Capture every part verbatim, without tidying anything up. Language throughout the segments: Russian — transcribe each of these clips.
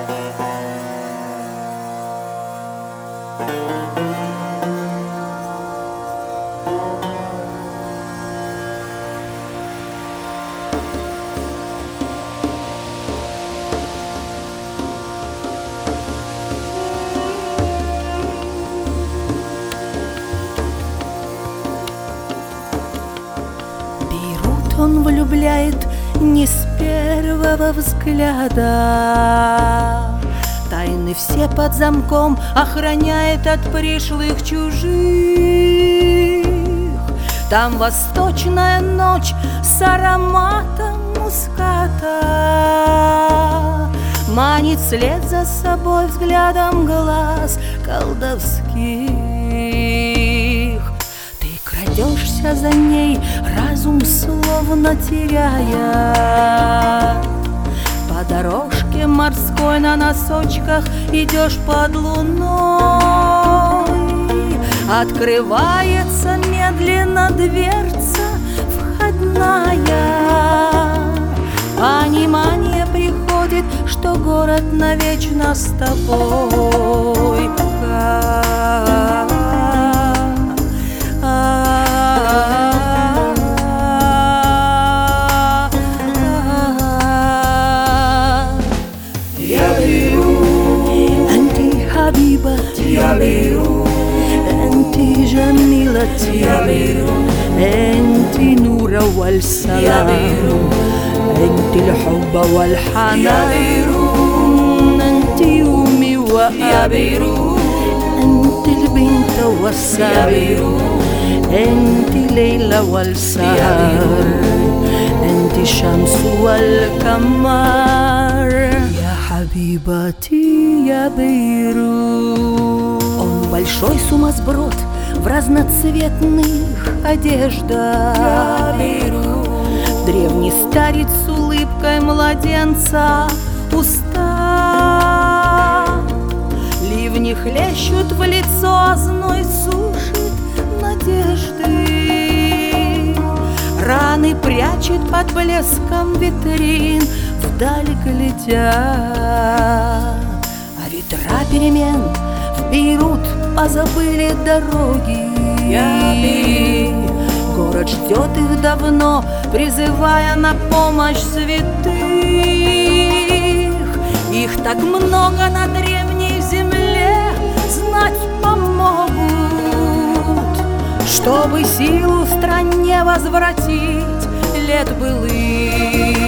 Он влюбляет не с первого взгляда, тайны все под замком охраняет от пришлых чужих. Там восточная ночь с ароматом муската манит вслед за собой взглядом глаз колдовских. Крадешься за ней, разум словно теряя. По дорожке морской на носочках идешь под луной. Открывается медленно дверца входная. Понимание приходит, что город навечно с тобой. يا بيروت أنت جميلة يا بيروت أنت نور والسلام يا بيروت أنت الحب والحنان يا بيروت أنت أمي وأبي يا بيروت أنت البنت والسهر يا بيروت أنت ليلى والسهر أنت الشمس والقمر يا حبيبتي يا بيروت. Он большой сумасброд в разноцветных одеждах. Древний старец с улыбкой младенца уста. Ливни хлещут в лицо, зной сушит надежды. Раны прячет под блеском витрин, вдаль глядя. А ветра перемен в Бейрут позабыли дороги. Город ждет их давно, призывая на помощь святых. Их так много на древней земле, знать помогут, чтобы силу в стране возвратить лет былых.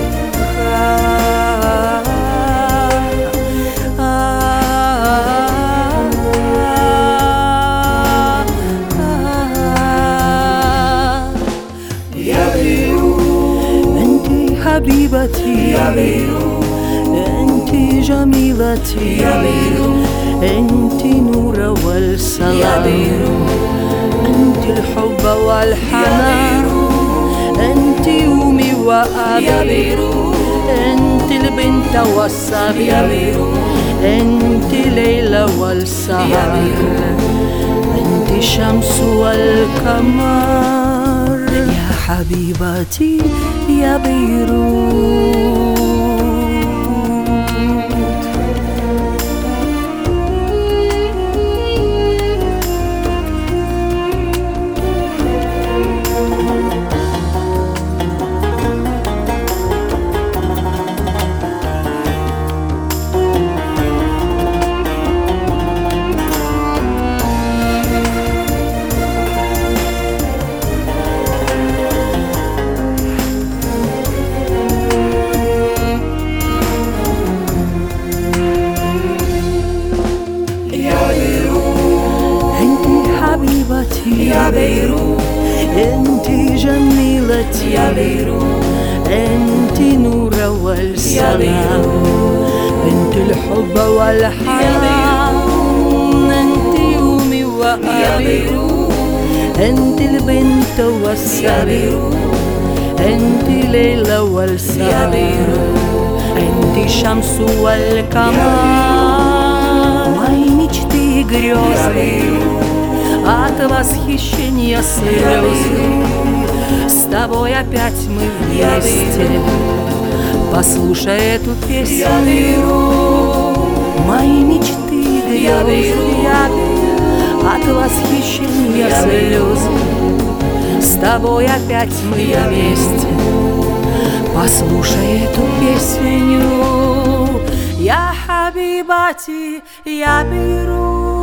حبيبتي يا بيروت أنت جميلتي يا بيروت أنت نور والسلام يا بيروت أنت الحب والحنان أنت أمي وأبي يا بيروت أنت البنت والسهر يا بيروت أنت ليلى والسهر أنت الشمس والقمر يا حبيبتي يا بيروت. يا بيروت أنت جميلتي يا بيروت أنت نور والسلام أنت الحب والحنان أنت أمي وأبي أنت البنت والسهر أنت ليلى والسهر أنت الشمس والقمر. Мои мечты и грезы от восхищения слезы, с тобой опять мы вместе. Послушай эту песню. мои мечты грезы. Я Бейрут, я Бейрут, от восхищения я слезы. С тобой опять мы Я вместе. Послушай эту песню. Я Хабибати, я Бейрут.